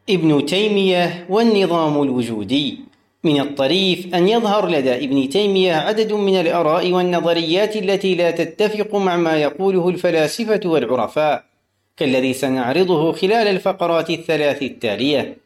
ابن تيمية والنظام الوجودي. من الطريف أن يظهر لدى ابن تيمية عدد من الآراء والنظريات التي لا تتفق مع ما يقوله الفلاسفة والعرفاء، كالذي سنعرضه خلال الفقرات الثلاث التالية.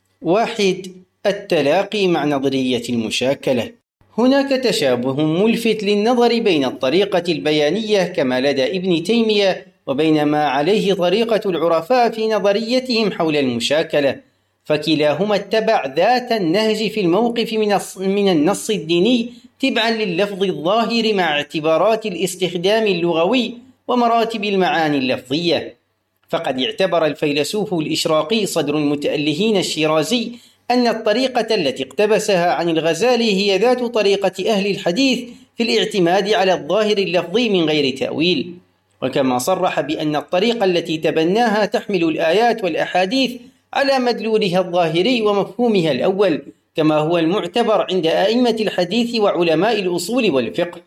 1. التلاقي مع نظرية المشاكلة. هناك تشابه ملفت للنظر بين الطريقة البيانية كما لدى ابن تيمية وبين ما عليه طريقة العرفاء في نظريتهم حول المشاكلة، فكلاهما اتبع ذات النهج في الموقف من النص الديني تبعا لللفظ الظاهر مع اعتبارات الاستخدام اللغوي ومراتب المعاني اللفظية. فقد اعتبر الفيلسوف الإشراقي صدر المتألهين الشيرازي أن الطريقة التي اقتبسها عن الغزالي هي ذات طريقة أهل الحديث في الاعتماد على الظاهر اللفظي من غير تأويل، وكما صرح بأن الطريقة التي تبناها تحمل الآيات والأحاديث على مدلولها الظاهري ومفهومها الأول، كما هو المعتبر عند أئمة الحديث وعلماء الأصول والفقه.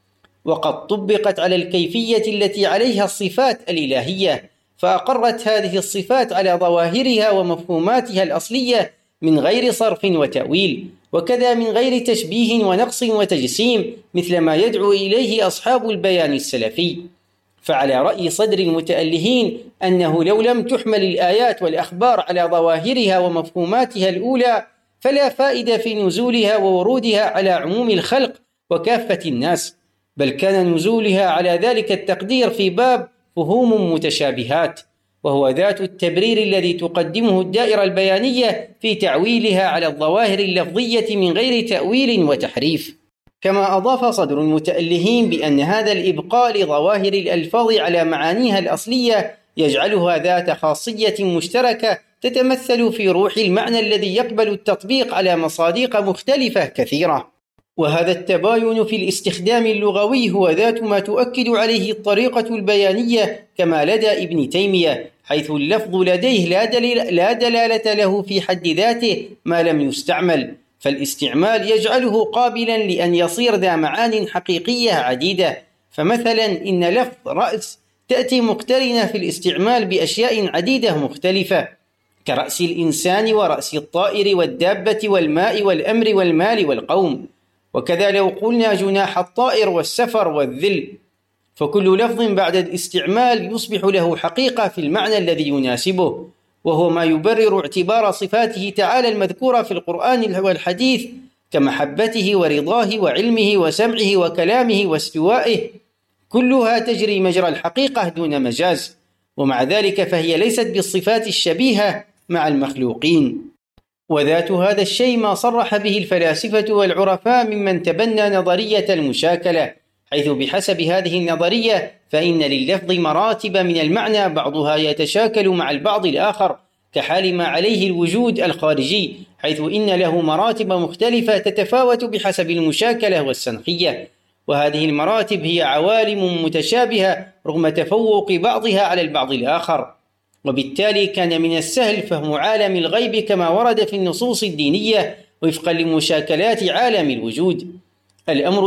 وقد طبقت على الكيفية التي عليها الصفات الإلهية، فأقرت هذه الصفات على ظواهرها ومفهوماتها الأصلية من غير صرف وتأويل، وكذا من غير تشبيه ونقص وتجسيم مثل ما يدعو إليه أصحاب البيان السلفي. فعلى رأي صدر المتألهين أنه لو لم تحمل الآيات والأخبار على ظواهرها ومفهوماتها الأولى فلا فائدة في نزولها وورودها على عموم الخلق وكافة الناس، بل كان نزولها على ذلك التقدير في باب فهوم متشابهات، وهو ذات التبرير الذي تقدمه الدائرة البيانية في تعويلها على الظواهر اللفظية من غير تأويل وتحريف. كما أضاف صدر المتألهين بأن هذا الإبقاء لظواهر الألفاظ على معانيها الأصلية يجعلها ذات خاصية مشتركة تتمثل في روح المعنى الذي يقبل التطبيق على مصادق مختلفة كثيرة. وهذا التباين في الاستخدام اللغوي هو ذات ما تؤكد عليه الطريقة البيانية كما لدى ابن تيمية، حيث اللفظ لديه لا دلالة له في حد ذاته ما لم يستعمل، فالاستعمال يجعله قابلا لأن يصير ذا معان حقيقية عديدة. فمثلا إن لفظ رأس تأتي مقترنة في الاستعمال بأشياء عديدة مختلفة، كرأس الإنسان ورأس الطائر والدابة والماء والأمر والمال والقوم. وكذا لو قلنا جناح الطائر والسفر والذل، فكل لفظ بعد الاستعمال يصبح له حقيقة في المعنى الذي يناسبه، وهو ما يبرر اعتبار صفاته تعالى المذكورة في القرآن والحديث كمحبته ورضاه وعلمه وسمعه وكلامه واستوائه، كلها تجري مجرى الحقيقة دون مجاز، ومع ذلك فهي ليست بالصفات الشبيهة مع المخلوقين. وذات هذا الشيء ما صرح به الفلاسفة والعرفاء ممن تبنى نظرية المشاكلة، حيث بحسب هذه النظرية فإن لللفظ مراتب من المعنى بعضها يتشاكل مع البعض الآخر، كحال ما عليه الوجود الخارجي، حيث إن له مراتب مختلفة تتفاوت بحسب المشاكلة والسنخية، وهذه المراتب هي عوالم متشابهة رغم تفوق بعضها على البعض الآخر. وبالتالي كان من السهل فهم عالم الغيب كما ورد في النصوص الدينية وفقا لمشاكلات عالم الوجود، الأمر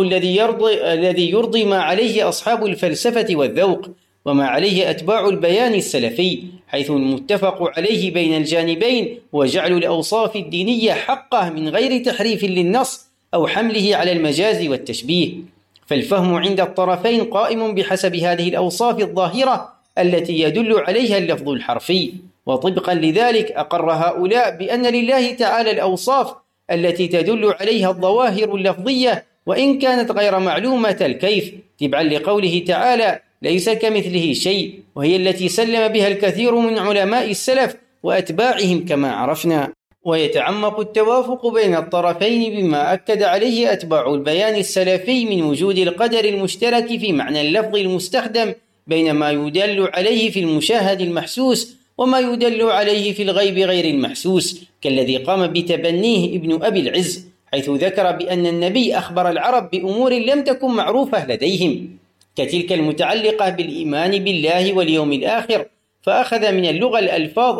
الذي يرضي ما عليه أصحاب الفلسفة والذوق وما عليه أتباع البيان السلفي، حيث المتفق عليه بين الجانبين هو جعل الأوصاف الدينية حقه من غير تحريف للنص أو حمله على المجاز والتشبيه. فالفهم عند الطرفين قائم بحسب هذه الأوصاف الظاهرة التي يدل عليها اللفظ الحرفي، وطبقا لذلك أقر هؤلاء بأن لله تعالى الأوصاف التي تدل عليها الظواهر اللفظية وإن كانت غير معلومة الكيف، تبعا لقوله تعالى ليس كمثله شيء، وهي التي سلم بها الكثير من علماء السلف وأتباعهم كما عرفنا. ويتعمق التوافق بين الطرفين بما أكد عليه أتباع البيان السلفي من وجود القدر المشترك في معنى اللفظ المستخدم بين ما يدل عليه في المشاهد المحسوس وما يدل عليه في الغيب غير المحسوس، كالذي قام بتبنيه ابن أبي العز، حيث ذكر بأن النبي أخبر العرب بأمور لم تكن معروفة لديهم، كتلك المتعلقة بالإيمان بالله واليوم الآخر، فأخذ من اللغة الألفاظ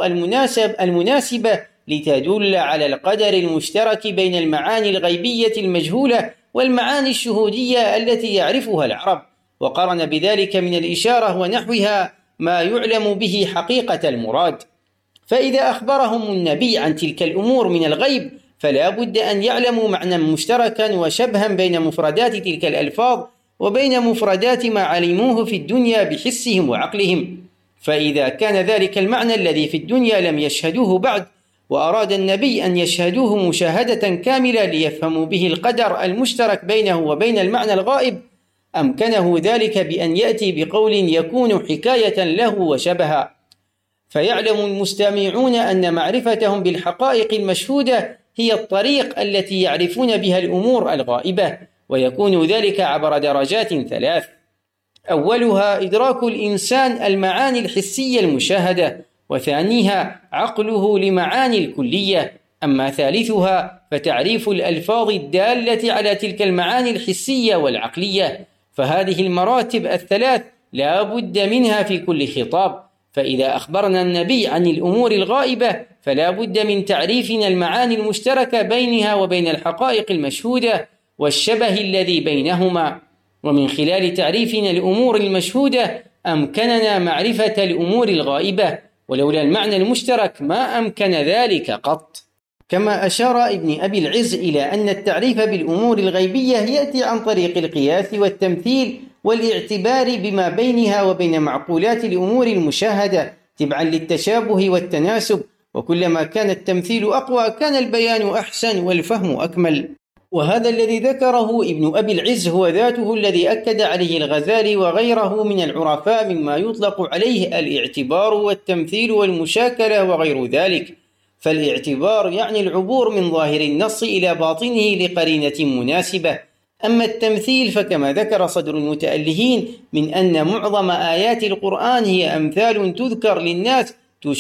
المناسبة لتدل على القدر المشترك بين المعاني الغيبية المجهولة والمعاني الشهودية التي يعرفها العرب، وقرن بذلك من الإشارة ونحوها ما يعلم به حقيقة المراد. فإذا أخبرهم النبي عن تلك الأمور من الغيب فلا بد أن يعلموا معنى مشتركا وشبها بين مفردات تلك الألفاظ وبين مفردات ما علموه في الدنيا بحسهم وعقلهم. فإذا كان ذلك المعنى الذي في الدنيا لم يشهدوه بعد وأراد النبي أن يشهدوه مشاهدة كاملة ليفهموا به القدر المشترك بينه وبين المعنى الغائب، أمكنه ذلك بأن يأتي بقول يكون حكاية له وشبها، فيعلم المستمعون أن معرفتهم بالحقائق المشهودة هي الطريق التي يعرفون بها الأمور الغائبة، ويكون ذلك عبر درجات ثلاث: أولها إدراك الإنسان المعاني الحسية المشاهدة، وثانيها عقله لمعاني الكلية، أما ثالثها فتعريف الألفاظ الدالة على تلك المعاني الحسية والعقلية. فهذه المراتب الثلاث لا بد منها في كل خطاب، فإذا أخبرنا النبي عن الأمور الغائبة فلا بد من تعريفنا المعاني المشتركة بينها وبين الحقائق المشهودة والشبه الذي بينهما، ومن خلال تعريفنا الأمور المشهودة أمكننا معرفة الأمور الغائبة، ولولا المعنى المشترك ما أمكن ذلك قط. كما أشار ابن أبي العز إلى أن التعريف بالأمور الغيبية يأتي عن طريق القياس والتمثيل والاعتبار بما بينها وبين معقولات الأمور المشاهدة تبعا للتشابه والتناسب، وكلما كان التمثيل أقوى كان البيان أحسن والفهم أكمل. وهذا الذي ذكره ابن أبي العز هو ذاته الذي أكد عليه الغزالي وغيره من العرفاء مما يطلق عليه الاعتبار والتمثيل والمشاكلة وغير ذلك. فالاعتبار يعني العبور من ظاهر النص إلى باطنه لقرينة مناسبة، أما التمثيل فكما ذكر صدر المتألهين من أن معظم آيات القرآن هي أمثال تذكر للناس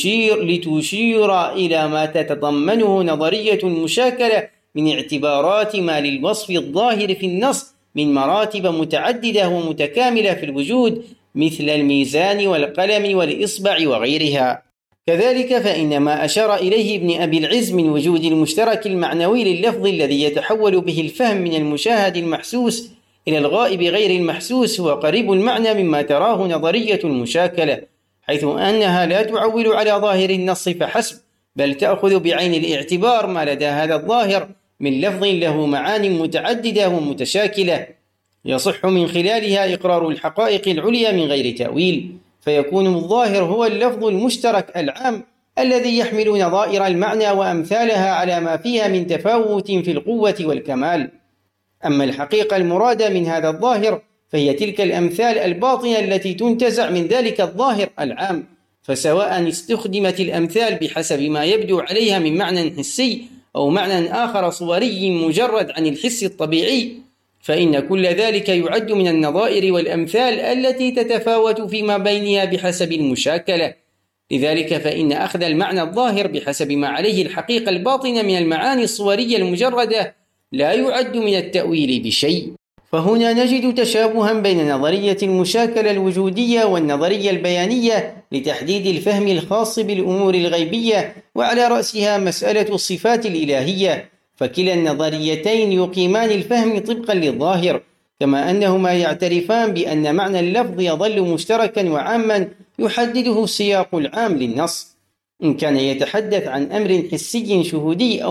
لتشير إلى ما تتضمنه نظرية المشاكلة من اعتبارات ما للوصف الظاهر في النص من مراتب متعددة ومتكاملة في الوجود، مثل الميزان والقلم والإصبع وغيرها. كذلك فإن ما أشار إليه ابن أبي العز من وجود المشترك المعنوي لللفظ الذي يتحول به الفهم من المشاهد المحسوس إلى الغائب غير المحسوس هو قريب المعنى مما تراه نظرية المشاكلة، حيث أنها لا تعول على ظاهر النص فحسب، بل تأخذ بعين الاعتبار ما لدى هذا الظاهر من لفظ له معان متعددة ومتشاكلة يصح من خلالها إقرار الحقائق العليا من غير تأويل، فيكون الظاهر هو اللفظ المشترك العام الذي يحمل نظائر المعنى وأمثالها على ما فيها من تفاوت في القوة والكمال. أما الحقيقة المرادة من هذا الظاهر فهي تلك الأمثال الباطنة التي تنتزع من ذلك الظاهر العام، فسواء استخدمت الأمثال بحسب ما يبدو عليها من معنى حسي أو معنى آخر صوري مجرد عن الحس الطبيعي، فإن كل ذلك يعد من النظائر والأمثال التي تتفاوت فيما بينها بحسب المشاكلة. لذلك فإن أخذ المعنى الظاهر بحسب ما عليه الحقيقة الباطنة من المعاني الصورية المجردة لا يعد من التأويل بشيء. فهنا نجد تشابها بين نظرية المشاكلة الوجودية والنظرية البيانية لتحديد الفهم الخاص بالأمور الغيبية، وعلى رأسها مسألة الصفات الإلهية، فكلا النظريتين يقيمان الفهم طبقا للظاهر، كما أنهما يعترفان بأن معنى اللفظ يظل مشتركا وعاما يحدده السياق العام للنص، إن كان يتحدث عن أمر حسي شهودي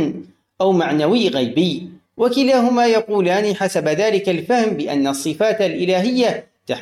أو معنوي غيبي، وكلاهما يقولان حسب ذلك الفهم بأن الصفات الإلهية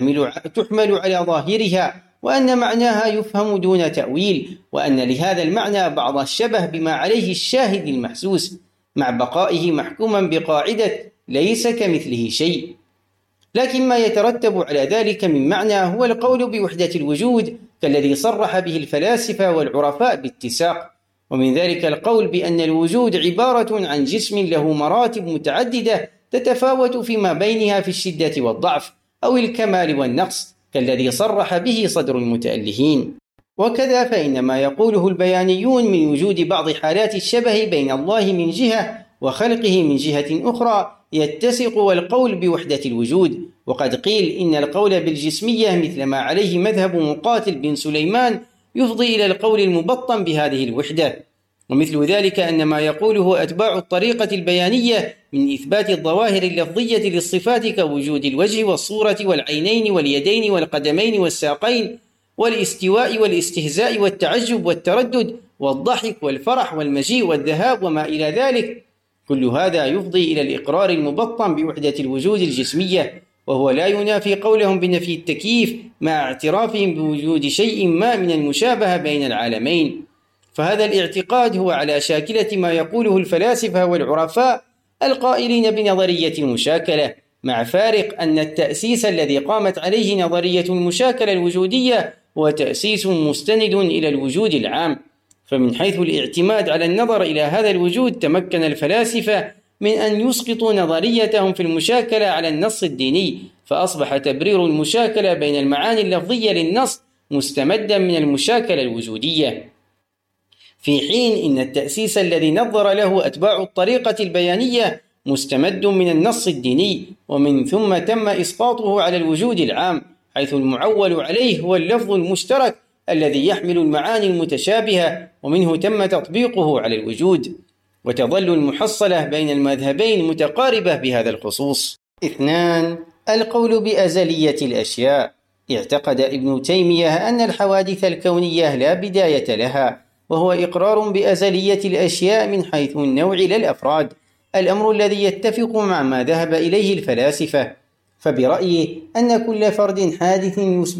تحمل على ظاهرها، وأن معناها يفهم دون تأويل، وأن لهذا المعنى بعض الشبه بما عليه الشاهد المحسوس، مع بقائه محكوما بقاعدة ليس كمثله شيء. لكن ما يترتب على ذلك من معنى هو القول بوحدة الوجود كالذي صرح به الفلاسفة والعرفاء باتساق، ومن ذلك القول بأن الوجود عبارة عن جسم له مراتب متعددة تتفاوت فيما بينها في الشدة والضعف أو الكمال والنقص كالذي صرح به صدر المتألهين. وكذا فإن ما يقوله البيانيون من وجود بعض حالات الشبه بين الله من جهة وخلقه من جهة أخرى يتسق والقول بوحدة الوجود، وقد قيل إن القول بالجسمية مثل ما عليه مذهب مقاتل بن سليمان يفضي إلى القول المبطن بهذه الوحدة، ومثل ذلك أن ما يقوله أتباع الطريقة البيانية من إثبات الظواهر اللفظية للصفات كوجود الوجه والصورة والعينين واليدين والقدمين والساقين والاستواء والاستهزاء والتعجب والتردد والضحك والفرح والمجيء والذهاب وما إلى ذلك، كل هذا يفضي إلى الإقرار المبطن بوحدة الوجود الجسمية، وهو لا ينافي قولهم بنفي التكييف مع اعترافهم بوجود شيء ما من المشابهة بين العالمين. فهذا الاعتقاد هو على شاكلة ما يقوله الفلاسفة والعرفاء القائلين بنظرية المشاكلة، مع فارق أن التأسيس الذي قامت عليه نظرية المشاكلة الوجودية هو تأسيس مستند إلى الوجود العام. فمن حيث الاعتماد على النظر إلى هذا الوجود تمكن الفلاسفة من أن يسقطوا نظريتهم في المشاكلة على النص الديني، فأصبح تبرير المشاكلة بين المعاني اللفظية للنص مستمدا من المشاكلة الوجودية، في حين إن التأسيس الذي نظر له أتباع الطريقة البيانية مستمد من النص الديني، ومن ثم تم إسقاطه على الوجود العام، حيث المعول عليه هو اللفظ المشترك الذي يحمل المعاني المتشابهة، ومنه تم تطبيقه على الوجود. وتظل المحصلة بين المذهبين متقاربة بهذا الخصوص. 2. القول بأزلية الأشياء. اعتقد ابن تيمية أن الحوادث الكونية لا بداية لها، وهو إقرار بأزلية الأشياء من حيث النوع لا الأفراد، الأمر الذي يتفق مع ما ذهب إليه الفلاسفة. فبرأيه أن كل فرد حادث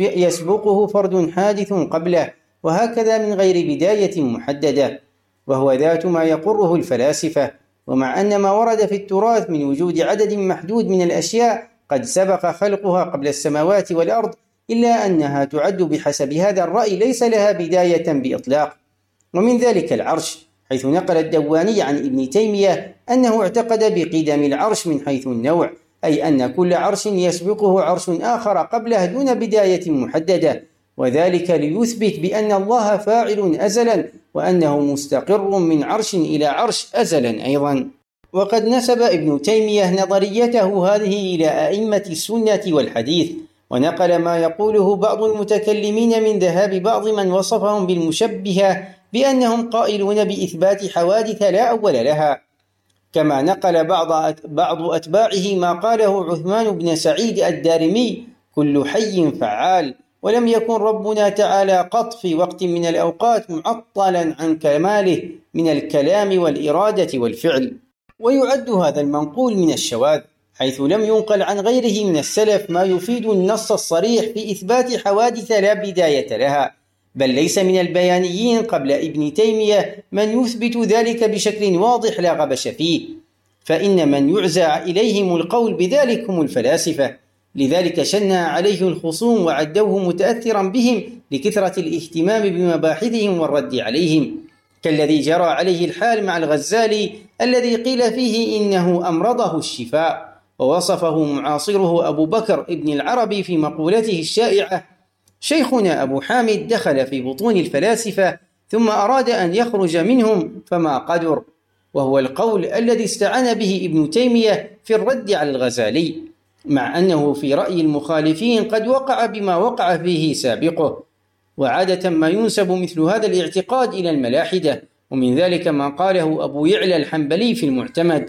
يسبقه فرد حادث قبله، وهكذا من غير بداية محددة، وهو ذات ما يقره الفلاسفة. ومع أن ما ورد في التراث من وجود عدد محدود من الأشياء قد سبق خلقها قبل السماوات والأرض، إلا أنها تعد بحسب هذا الرأي ليس لها بداية بإطلاق. ومن ذلك العرش، حيث نقل الدواني عن ابن تيمية أنه اعتقد بقدم العرش من حيث النوع، أي أن كل عرش يسبقه عرش آخر قبله دون بداية محددة، وذلك ليثبت بأن الله فاعل أزلا، وأنه مستقر من عرش إلى عرش أزلا أيضا. وقد نسب ابن تيمية نظريته هذه إلى أئمة السنة والحديث، ونقل ما يقوله بعض المتكلمين من ذهاب بعض من وصفهم بالمشبهة بأنهم قائلون بإثبات حوادث لا أول لها، كما نقل بعض أتباعه ما قاله عثمان بن سعيد الدارمي: كل حي فعال، ولم يكن ربنا تعالى قط في وقت من الأوقات معطلا عن كماله من الكلام والإرادة والفعل. ويعد هذا المنقول من الشواذ، حيث لم ينقل عن غيره من السلف ما يفيد النص الصريح في إثبات حوادث لا بداية لها، بل ليس من البيانيين قبل ابن تيمية من يثبت ذلك بشكل واضح لا غبش فيه، فإن من يعزى إليهم القول بذلك هم الفلاسفة، لذلك شنع عليه الخصوم وعدوه متأثرا بهم لكثرة الاهتمام بمباحثهم والرد عليهم، كالذي جرى عليه الحال مع الغزالي الذي قيل فيه إنه أمرضه الشفاء، ووصفه معاصره أبو بكر ابن العربي في مقولته الشائعة: شيخنا أبو حامد دخل في بطون الفلاسفة ثم أراد أن يخرج منهم فما قدر، وهو القول الذي استعان به ابن تيمية في الرد على الغزالي، مع أنه في رأي المخالفين قد وقع بما وقع فيه سابقه. وعادة ما ينسب مثل هذا الاعتقاد إلى الملاحدة، ومن ذلك ما قاله أبو يعلى الحنبلي في المعتمد: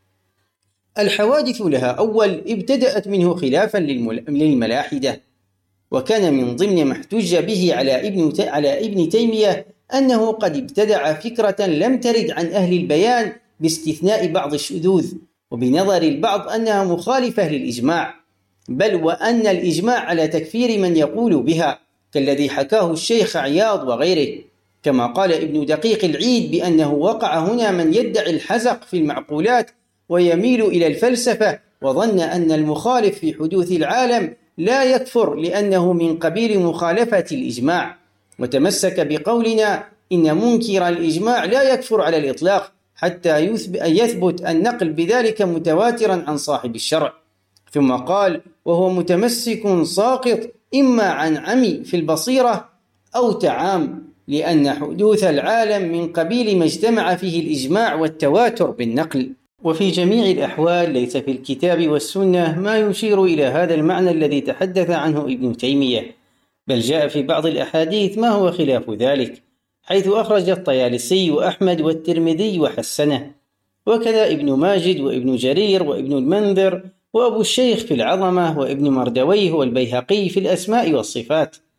الحوادث لها أول ابتدأت منه خلافا للملاحدة. وكان من ضمن ما احتج به على ابن تيمية أنه قد ابتدع فكرة لم ترد عن أهل البيان باستثناء بعض الشذوذ، وبنظر البعض أنها مخالفة للإجماع، بل وأن الإجماع على تكفير من يقول بها، كالذي حكاه الشيخ عياض وغيره. كما قال ابن دقيق العيد بأنه وقع هنا من يدعي الحزق في المعقولات ويميل إلى الفلسفة، وظن أن المخالف في حدوث العالم لا يكفر لأنه من قبيل مخالفة الإجماع، وتمسك بقولنا إن منكر الإجماع لا يكفر على الإطلاق حتى يثبت النقل بذلك متواترا عن صاحب الشرع. ثم قال: وهو متمسك ساقط إما عن عمي في البصيرة أو تعام، لأن حدوث العالم من قبيل ما اجتمع فيه الإجماع والتواتر بالنقل. وفي جميع الأحوال ليس في الكتاب والسنة ما يشير إلى هذا المعنى الذي تحدث عنه ابن تيمية، بل جاء في بعض الأحاديث ما هو خلاف ذلك، حيث أخرج الطيالسي وأحمد والترمذي وحسنه، وكذا ابن ماجد وابن جرير وابن المنذر وأبو الشيخ في العظمة وابن مردويه والبيهقي في الأسماء والصفات.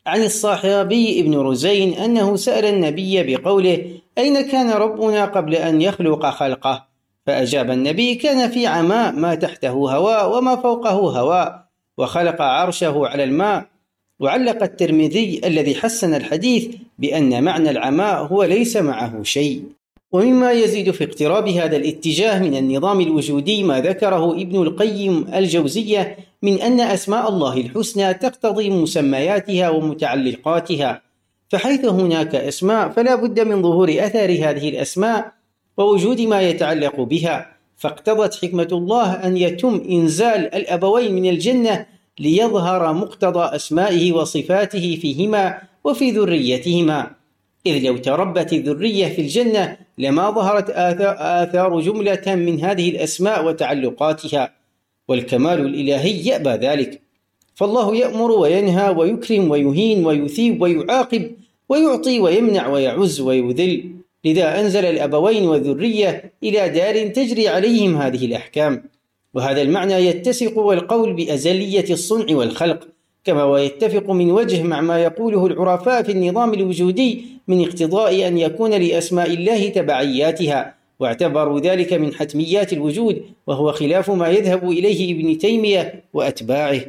عن الصحابي ابن رزين أنه سأل النبي بقوله: أين كان ربنا قبل أن يخلق خلقه؟ فأجاب النبي: كان في عماء، ما تحته هواء وما فوقه هواء، وخلق عرشه على الماء. وعلق الترمذي الذي حسن الحديث بأن معنى العماء هو ليس معه شيء. ومما يزيد في اقتراب هذا الاتجاه من النظام الوجودي ما ذكره ابن القيم الجوزية من أن أسماء الله الحسنى تقتضي مسمياتها ومتعلقاتها، فحيث هناك أسماء فلا بد من ظهور أثر هذه الأسماء ووجود ما يتعلق بها، فاقتضت حكمة الله أن يتم إنزال الأبوين من الجنة ليظهر مقتضى أسمائه وصفاته فيهما وفي ذريتهما، إذ لو تربت الذرية في الجنة لما ظهرت آثار جملة من هذه الأسماء وتعلقاتها، والكمال الإلهي يأبى ذلك، فالله يأمر وينهى ويكرم ويهين ويثيب ويعاقب ويعطي ويمنع ويعز ويذل، لذا أنزل الأبوين والذرية إلى دار تجري عليهم هذه الأحكام. وهذا المعنى يتسق والقول بأزلية الصنع والخلق، كما ويتفق من وجه مع ما يقوله العرفاء في النظام الوجودي من اقتضاء أن يكون لأسماء الله تبعياتها، واعتبروا ذلك من حتميات الوجود، وهو خلاف ما يذهب إليه ابن تيمية وأتباعه.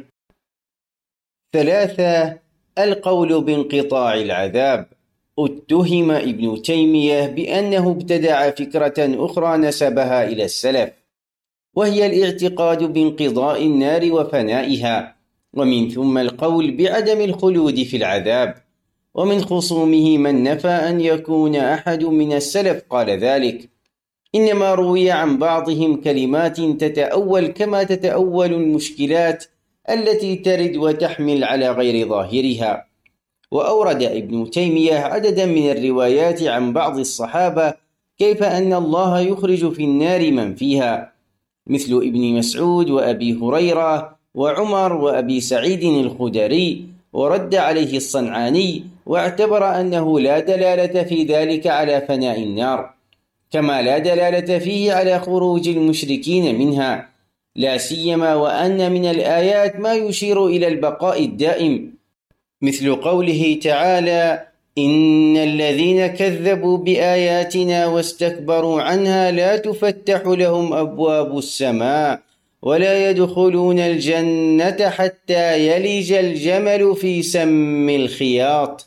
3. القول بانقطاع العذاب. اتهم ابن تيمية بأنه ابتدع فكرة أخرى نسبها إلى السلف، وهي الاعتقاد بانقضاء النار وفنائها، ومن ثم القول بعدم الخلود في العذاب. ومن خصومه من نفى أن يكون أحد من السلف قال ذلك، إنما روي عن بعضهم كلمات تتأول كما تتأول المشكلات التي ترد وتحمل على غير ظاهرها. وأورد ابن تيمية عددا من الروايات عن بعض الصحابة كيف أن الله يخرج في النار من فيها، مثل ابن مسعود وأبي هريرة وعمر وأبي سعيد الخدري، ورد عليه الصنعاني واعتبر أنه لا دلالة في ذلك على فناء النار، كما لا دلالة فيه على خروج المشركين منها، لا سيما وأن من الآيات ما يشير إلى البقاء الدائم، مثل قوله تعالى: إن الذين كذبوا بآياتنا واستكبروا عنها لا تفتح لهم أبواب السماء ولا يدخلون الجنة حتى يلج الجمل في سم الخياط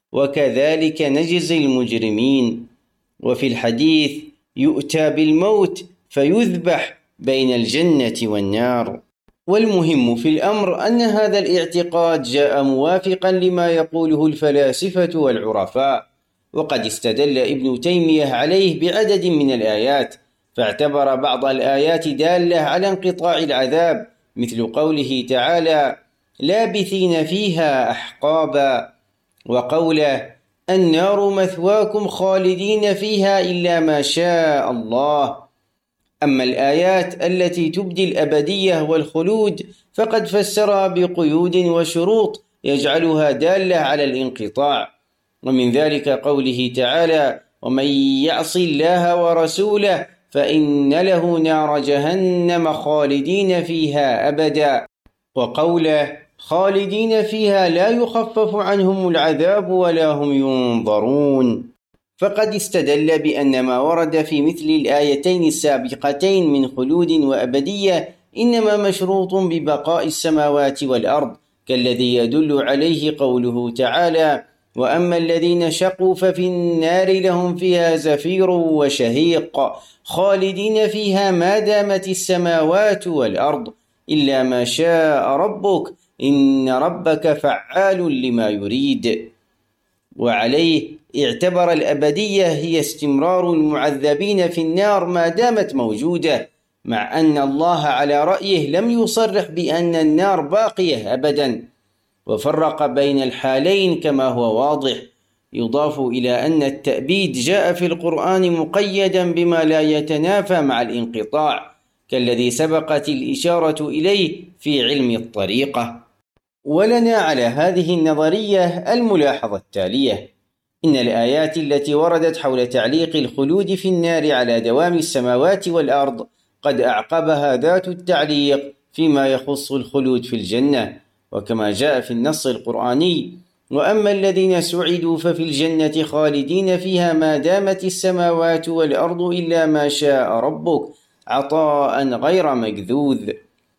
وكذلك نجزي المجرمين. وفي الحديث: يؤتى بالموت فيذبح بين الجنة والنار. والمهم في الأمر أن هذا الاعتقاد جاء موافقا لما يقوله الفلاسفة والعرفاء، وقد استدل ابن تيمية عليه بعدد من الآيات، فاعتبر بعض الآيات دالة على انقطاع العذاب، مثل قوله تعالى: لابثين فيها أحقابا، وقوله: النار مثواكم خالدين فيها إلا ما شاء الله. أما الآيات التي تبدي الأبدية والخلود فقد فسرها بقيود وشروط يجعلها دالة على الانقطاع، ومن ذلك قوله تعالى: ومن يعص الله ورسوله فإن له نار جهنم خالدين فيها أبدا، وقوله: خالدين فيها لا يخفف عنهم العذاب ولا هم ينظرون. فقد استدل بأن ما ورد في مثل الآيتين السابقتين من خلود وأبدية إنما مشروط ببقاء السماوات والأرض، كالذي يدل عليه قوله تعالى: وأما الذين شقوا ففي النار لهم فيها زفير وشهيق خالدين فيها ما دامت السماوات والأرض إلا ما شاء ربك إن ربك فعال لما يريد. وعليه اعتبر الأبدية هي استمرار المعذبين في النار ما دامت موجودة، مع أن الله على رأيه لم يصرح بأن النار باقية أبدا، وفرق بين الحالين كما هو واضح. يضاف إلى أن التأبيد جاء في القرآن مقيدا بما لا يتنافى مع الانقطاع، كالذي سبقت الإشارة إليه في علم الطريقة. ولنا على هذه النظرية الملاحظة التالية: إن الآيات التي وردت حول تعليق الخلود في النار على دوام السماوات والأرض قد أعقبها ذات التعليق فيما يخص الخلود في الجنة، وكما جاء في النص القرآني: وأما الذين سعدوا ففي الجنة خالدين فيها ما دامت السماوات والأرض إلا ما شاء ربك عطاء غير مجذوذ.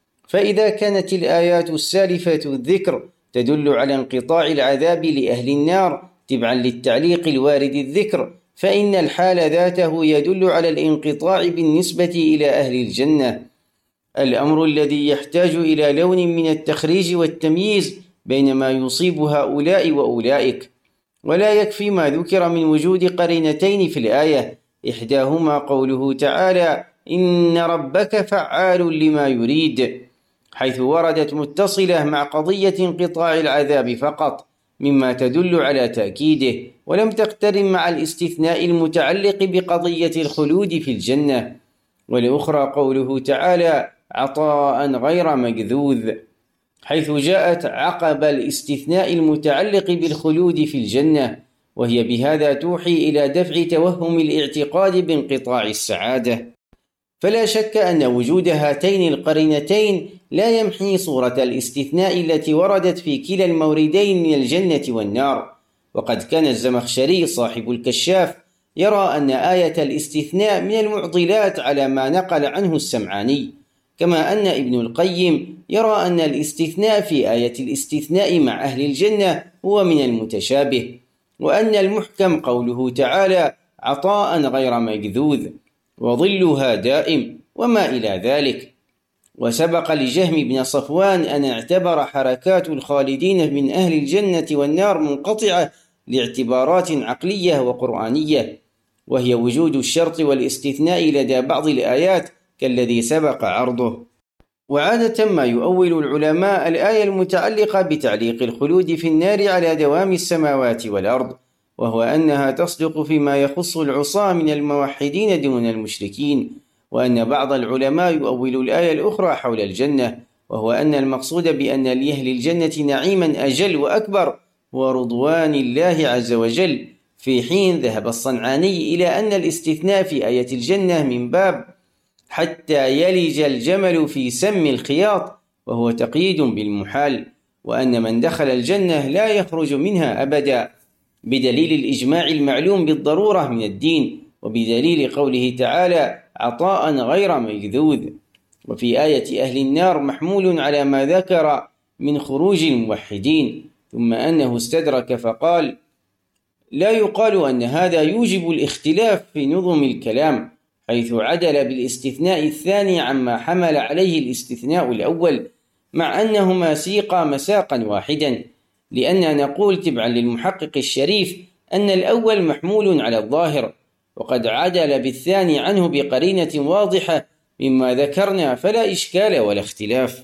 فإذا كانت الآيات السالفة الذكر تدل على انقطاع العذاب لأهل النار تبعا للتعليق الوارد الذكر، فإن الحال ذاته يدل على الانقطاع بالنسبة إلى أهل الجنة، الأمر الذي يحتاج إلى لون من التخريج والتمييز بين ما يصيب هؤلاء وأولئك. ولا يكفي ما ذكر من وجود قرينتين في الآية، إحداهما قوله تعالى إن ربك فعال لما يريد، حيث وردت متصلة مع قضية انقطاع العذاب فقط مما تدل على تأكيده، ولم تقترن مع الاستثناء المتعلق بقضية الخلود في الجنة. والأخرى قوله تعالى عطاء غير مجذوذ، حيث جاءت عقب الاستثناء المتعلق بالخلود في الجنة، وهي بهذا توحي إلى دفع توهم الاعتقاد بانقطاع السعادة. فلا شك أن وجود هاتين القرينتين لا يمحي صورة الاستثناء التي وردت في كلا الموردين من الجنة والنار. وقد كان الزمخشري صاحب الكشاف يرى أن آية الاستثناء من المعضلات على ما نقل عنه السمعاني، كما أن ابن القيم يرى أن الاستثناء في آية الاستثناء مع أهل الجنة هو من المتشابه، وأن المحكم قوله تعالى عطاء غير مجذوذ وظلها دائم وما إلى ذلك. وسبق لجهم بن صفوان أن اعتبر حركات الخالدين من أهل الجنة والنار منقطعة لاعتبارات عقلية وقرآنية، وهي وجود الشرط والاستثناء لدى بعض الآيات كالذي سبق عرضه. وعادة ما يؤول العلماء الآية المتعلقة بتعليق الخلود في النار على دوام السماوات والأرض، وهو أنها تصدق فيما يخص العصاة من الموحدين دون المشركين، وأن بعض العلماء يؤول الآية الأخرى حول الجنة، وهو أن المقصود بأن لأهل الجنة نعيما أجل وأكبر هو رضوان الله عز وجل، في حين ذهب الصنعاني إلى أن الاستثناء في آية الجنة من باب حتى يلج الجمل في سم الخياط، وهو تقييد بالمحال، وأن من دخل الجنة لا يخرج منها أبدا، بدليل الإجماع المعلوم بالضرورة من الدين، وبدليل قوله تعالى عطاء غير مجذوذ. وفي آية أهل النار محمول على ما ذكر من خروج الموحدين، ثم أنه استدرك فقال لا يقال أن هذا يوجب الاختلاف في نظم الكلام، حيث عدل بالاستثناء الثاني عما حمل عليه الاستثناء الأول، مع أنهما سيقا مساقا واحدا، لأننا نقول تبعا للمحقق الشريف أن الأول محمول على الظاهر، وقد عدل بالثاني عنه بقرينة واضحة مما ذكرنا، فلا إشكال ولا اختلاف.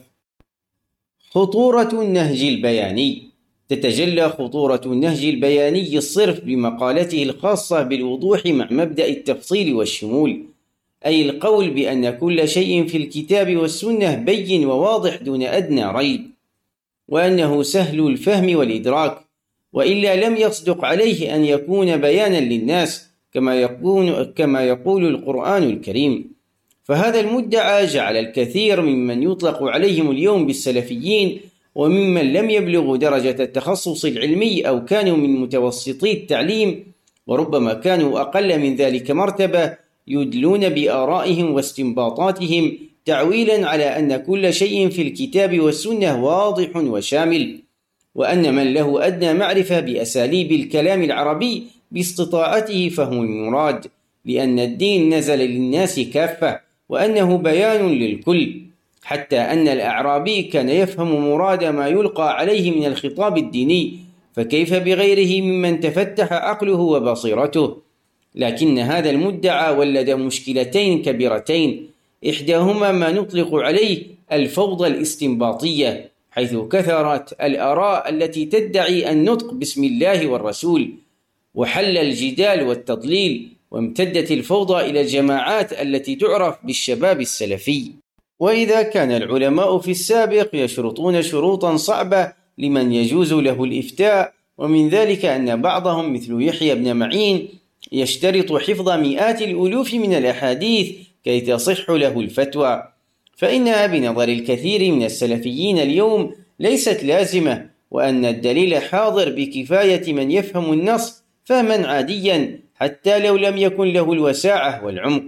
خطورة النهج البياني. تتجلى خطورة النهج البياني الصرف بمقالته الخاصة بالوضوح مع مبدأ التفصيل والشمول، أي القول بأن كل شيء في الكتاب والسنة بين وواضح دون أدنى ريب، وأنه سهل الفهم والإدراك، وإلا لم يصدق عليه أن يكون بيانا للناس كما يقول القرآن الكريم. فهذا المدعى جعل الكثير ممن يطلق عليهم اليوم بالسلفيين وممن لم يبلغوا درجة التخصص العلمي أو كانوا من متوسطي التعليم وربما كانوا أقل من ذلك مرتبة يدلون بآرائهم واستنباطاتهم تعويلا على أن كل شيء في الكتاب والسنة واضح وشامل، وأن من له أدنى معرفة بأساليب الكلام العربي باستطاعته فهم المراد، لأن الدين نزل للناس كافة وأنه بيان للكل، حتى أن الأعرابي كان يفهم مراد ما يلقى عليه من الخطاب الديني، فكيف بغيره ممن تفتح عقله وبصيرته. لكن هذا المدعى ولد مشكلتين كبيرتين، إحداهما ما نطلق عليه الفوضى الاستنباطية، حيث كثرت الآراء التي تدعي النطق باسم الله والرسول، وحل الجدال والتضليل، وامتدت الفوضى إلى الجماعات التي تعرف بالشباب السلفي. وإذا كان العلماء في السابق يشرطون شروطا صعبة لمن يجوز له الإفتاء، ومن ذلك أن بعضهم مثل يحيى بن معين يشترط حفظ مئات الألوف من الأحاديث كي تصح له الفتوى، فإنها بنظر الكثير من السلفيين اليوم ليست لازمة، وأن الدليل حاضر بكفاية من يفهم النص فهما عاديا حتى لو لم يكن له الوساعة والعمق.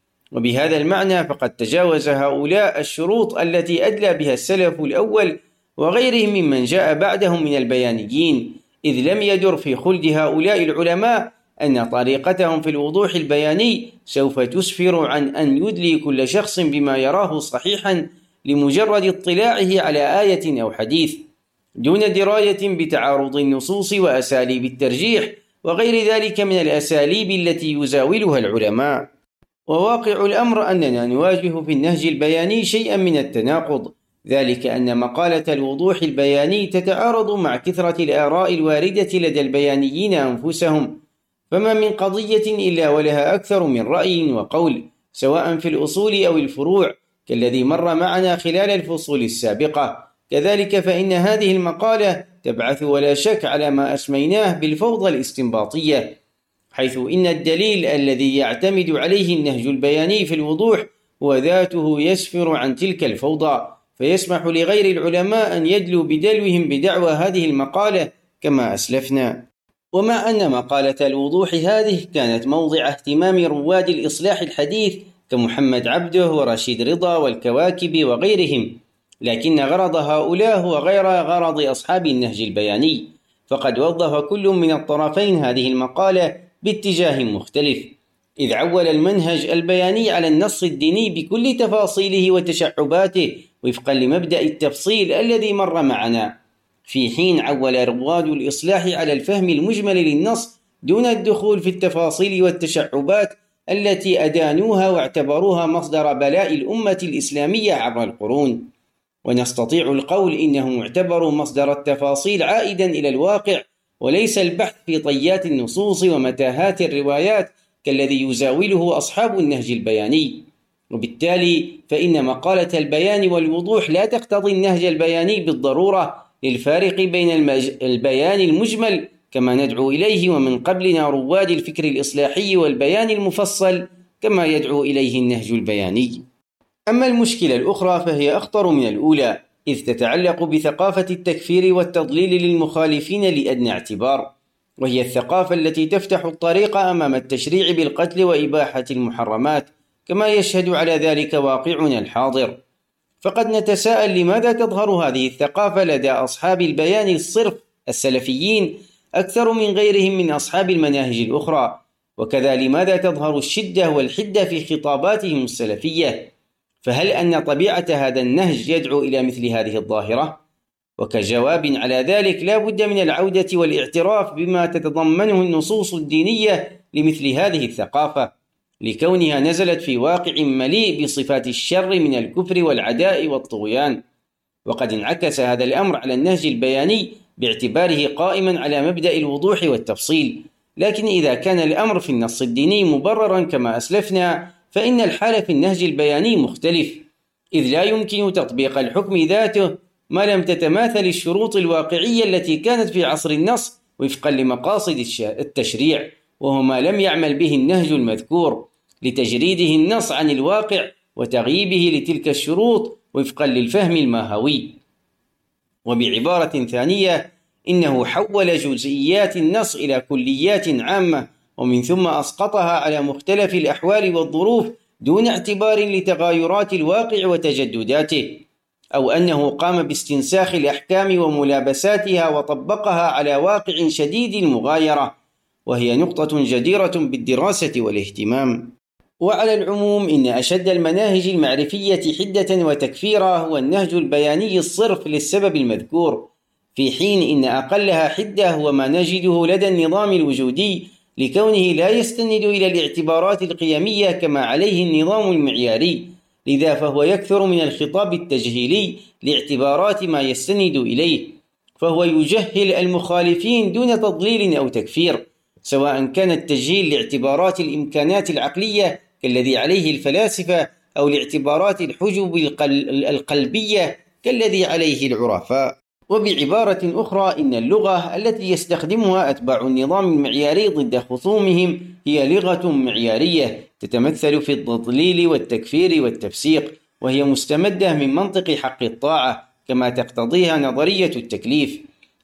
وبهذا المعنى فقد تجاوز هؤلاء الشروط التي أدلى بها السلف الأول وغيرهم ممن جاء بعدهم من البيانيين، إذ لم يدر في خلد هؤلاء العلماء أن طريقتهم في الوضوح البياني سوف تسفر عن أن يدلي كل شخص بما يراه صحيحا لمجرد اطلاعه على آية أو حديث، دون دراية بتعارض النصوص وأساليب الترجيح وغير ذلك من الأساليب التي يزاولها العلماء. وواقع الأمر أننا نواجه في النهج البياني شيئا من التناقض، ذلك أن مقالة الوضوح البياني تتعارض مع كثرة الآراء الواردة لدى البيانيين أنفسهم، فما من قضية إلا ولها أكثر من رأي وقول، سواء في الأصول أو الفروع، كالذي مر معنا خلال الفصول السابقة. كذلك فإن هذه المقالة تبعث ولا شك على ما أسميناه بالفوضى الاستنباطية، حيث إن الدليل الذي يعتمد عليه النهج البياني في الوضوح هو ذاته يسفر عن تلك الفوضى، فيسمح لغير العلماء أن يدلوا بدلوهم بدعوى هذه المقالة كما أسلفنا. ومع أن مقالة الوضوح هذه كانت موضع اهتمام رواد الإصلاح الحديث كمحمد عبده ورشيد رضا والكواكب وغيرهم، لكن غرض هؤلاء هو غير غرض أصحاب النهج البياني، فقد وظف كل من الطرفين هذه المقالة باتجاه مختلف، إذ عول المنهج البياني على النص الديني بكل تفاصيله وتشعباته وفقا لمبدأ التفصيل الذي مر معنا، في حين عول رواد الإصلاح على الفهم المجمل للنص دون الدخول في التفاصيل والتشعبات التي أدانوها واعتبروها مصدر بلاء الأمة الإسلامية عبر القرون. ونستطيع القول إنهم اعتبروا مصدر التفاصيل عائدا إلى الواقع وليس البحث في طيات النصوص ومتاهات الروايات كالذي يزاوله أصحاب النهج البياني. وبالتالي فإن مقالة البيان والوضوح لا تقتضي النهج البياني بالضرورة للفارق بين البيان المجمل كما ندعو إليه، ومن قبلنا رواد الفكر الإصلاحي والبيان المفصل كما يدعو إليه النهج البياني. أما المشكلة الأخرى فهي أخطر من الأولى، إذ تتعلق بثقافة التكفير والتضليل للمخالفين لأدنى اعتبار، وهي الثقافة التي تفتح الطريق أمام التشريع بالقتل وإباحة المحرمات، كما يشهد على ذلك واقعنا الحاضر. فقد نتساءل لماذا تظهر هذه الثقافة لدى أصحاب البيان الصرف السلفيين أكثر من غيرهم من أصحاب المناهج الأخرى، وكذا لماذا تظهر الشدة والحدة في خطاباتهم السلفية؟ فهل أن طبيعة هذا النهج يدعو إلى مثل هذه الظاهرة؟ وكجواب على ذلك لا بد من العودة والاعتراف بما تتضمنه النصوص الدينية لمثل هذه الثقافة، لكونها نزلت في واقع مليء بصفات الشر من الكفر والعداء والطغيان. وقد انعكس هذا الأمر على النهج البياني باعتباره قائما على مبدأ الوضوح والتفصيل، لكن إذا كان الأمر في النص الديني مبررا كما أسلفنا، فإن الحال في النهج البياني مختلف، إذ لا يمكن تطبيق الحكم ذاته ما لم تتماثل الشروط الواقعية التي كانت في عصر النص وفقا لمقاصد التشريع، وهو ما لم يعمل به النهج المذكور لتجريده النص عن الواقع وتغييبه لتلك الشروط وفقا للفهم الماهوي. وبعبارة ثانية، إنه حول جزئيات النص إلى كليات عامة، ومن ثم أسقطها على مختلف الأحوال والظروف دون اعتبار لتغايرات الواقع وتجدداته، أو أنه قام باستنساخ الأحكام وملابساتها وطبقها على واقع شديد المغايرة، وهي نقطة جديرة بالدراسة والاهتمام. وعلى العموم إن أشد المناهج المعرفية حدة وتكفيرا هو النهج البياني الصرف للسبب المذكور، في حين إن أقلها حدة هو ما نجده لدى النظام الوجودي، لكونه لا يستند إلى الاعتبارات القيمية كما عليه النظام المعياري، لذا فهو يكثر من الخطاب التجهيلي لاعتبارات ما يستند إليه، فهو يجهل المخالفين دون تضليل أو تكفير، سواء كان التجهيل لاعتبارات الإمكانات العقلية كالذي عليه الفلاسفة، أو لاعتبارات الحجب القلبية كالذي عليه العرفاء. وبعبارة أخرى، إن اللغة التي يستخدمها أتباع النظام المعياري ضد خصومهم هي لغة معيارية تتمثل في التضليل والتكفير والتفسيق، وهي مستمدة من منطق حق الطاعة كما تقتضيها نظرية التكليف.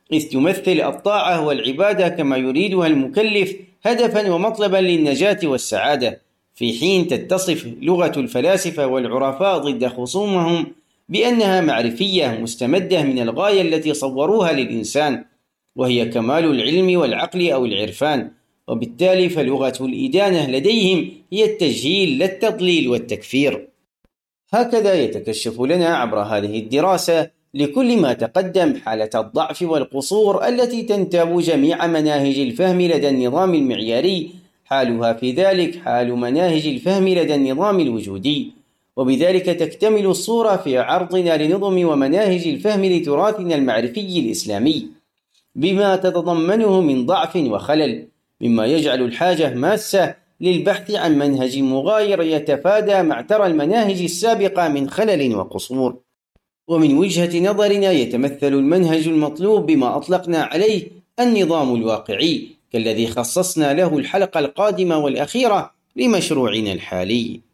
إذ تمثل الطاعة والعبادة كما يريدها المكلف هدفا ومطلبا للنجاة والسعادة، في حين تتصف لغة الفلاسفة والعرفاء ضد خصومهم بأنها معرفية مستمدة من الغاية التي صوروها للإنسان، وهي كمال العلم والعقل أو العرفان، وبالتالي فلغة الإدانة لديهم هي التجهيل لا التضليل والتكفير. هكذا يتكشف لنا عبر هذه الدراسة لكل ما تقدم حالة الضعف والقصور التي تنتاب جميع مناهج الفهم لدى النظام المعياري، حالها في ذلك حال مناهج الفهم لدى النظام الوجودي، وبذلك تكتمل الصورة في عرضنا لنظم ومناهج الفهم لتراثنا المعرفي الإسلامي بما تتضمنه من ضعف وخلل، مما يجعل الحاجة ماسة للبحث عن منهج مغاير يتفادى ما اعترى المناهج السابقة من خلل وقصور. ومن وجهة نظرنا يتمثل المنهج المطلوب بما أطلقنا عليه النظام الواقعي، كالذي خصصنا له الحلقة القادمة والأخيرة لمشروعنا الحالي.